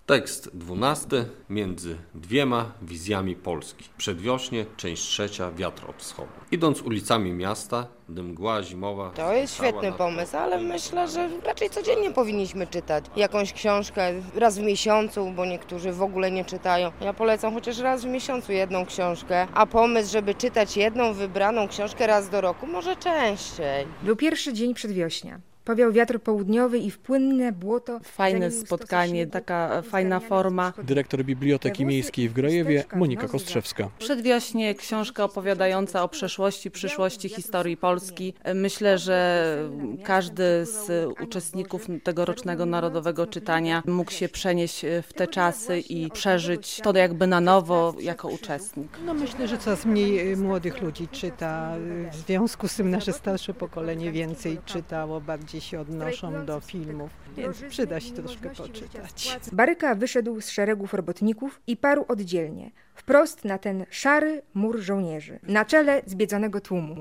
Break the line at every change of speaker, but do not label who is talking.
Tekst 12. Między dwiema wizjami Polski. Przedwiośnie, część 3. Wiatr od wschodu. Idąc ulicami miasta, gdy mgła zimowa...
To jest świetny pomysł, ale myślę, że raczej codziennie powinniśmy czytać jakąś książkę raz w miesiącu, bo niektórzy w ogóle nie czytają. Ja polecam chociaż raz w miesiącu jedną książkę, a pomysł, żeby czytać jedną wybraną książkę raz do roku, może częściej.
Był pierwszy dzień przedwiośnia. Powiał wiatr południowy i w płynne błoto...
Fajne spotkanie, taka fajna forma.
Dyrektor Biblioteki Miejskiej w Grajewie Monika Kostrzewska.
Przedwiośnie książka opowiadająca o przeszłości, przyszłości historii Polski. Myślę, że każdy z uczestników tegorocznego Narodowego Czytania mógł się przenieść w te czasy i przeżyć to jakby na nowo jako uczestnik.
Myślę, że coraz mniej młodych ludzi czyta. W związku z tym nasze starsze pokolenie więcej czytało, bardziej się odnoszą do filmów, więc przyda się troszkę poczytać.
Baryka wyszedł z szeregów robotników i parł oddzielnie, wprost na ten szary mur żołnierzy, na czele zbiedzonego tłumu.